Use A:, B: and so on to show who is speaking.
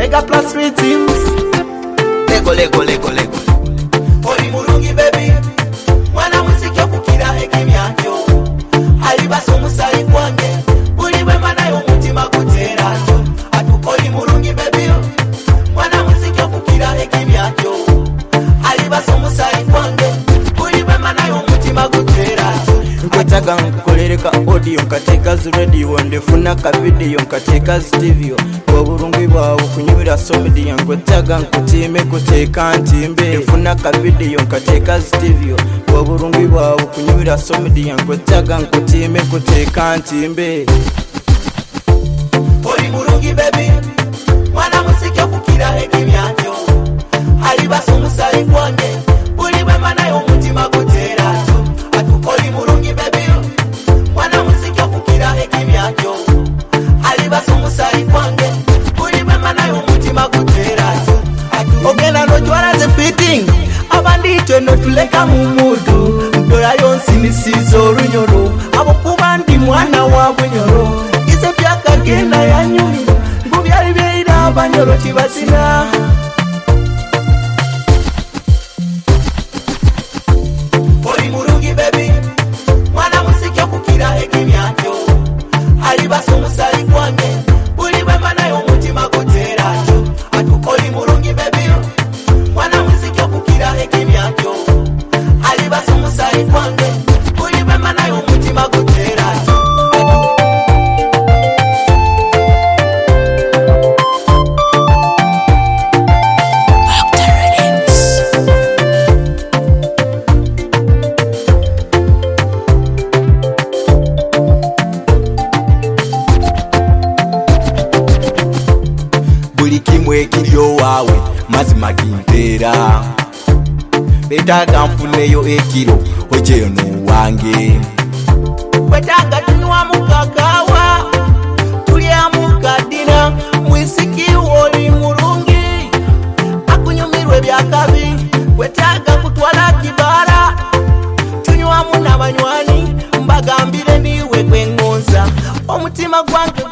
A: Mega plus rhythms. Lego Oli mulungi baby mwana muziki okukira ekimya kyo alibaso musayi kwange buli bwe manayo mutima gutera atu oli mulungi baby mwana muziki okukira ekimya kyo alibaso musayi kwange buli bwe manayo mutima gutera nkwetaga nkukolereka audio nkateka zi radio ndefuna ka video nkateka zi TV obulungi bwawe kunyumira somedia nkwetaga nkutime kuteka ntimbe ndefuna ka video nkateka zi TV obulungi bwawe kunyumira somedia nkwetaga nkutime kuteka ntimbe oli mulungi baby mwana muziki okukira ekimya kyo alibaso musayi kwange buli bwe manayo mutima gutera atu oli mulungi baby mwana muziki okukira ekimya kyo alibaso musayi kwange buli bwe manayo mutima gutera atu ogenda nojwala ze fitting abanditwe notuleka mu mudu ndola yonsi nisizo olunyolo abo kuba ndi mwana wa bunyolo ize byakagenda yanyumira ngubyali byeira abanyolo tibazina oli mulungi baby mwana muziki okukira ekimya kyo alibaso musayi kwange buli bwe manayo mutima gutera atu oli mulungi baby mwana muziki okukira ekimya kyo alibaso musayi kwange buli bwe manayo mutima gutera buli kimwe ekiryo waawe mazima gimpera betaga nfuneyo ekiro ojeyo n'owange betaga tunywa mukakawa tulya mukadina mwisiki oli mulungi akunyumirwe byakabi betaga kutwala kibara tunywamu n'abanywani mbagambire niwe gwengonza omutima gwange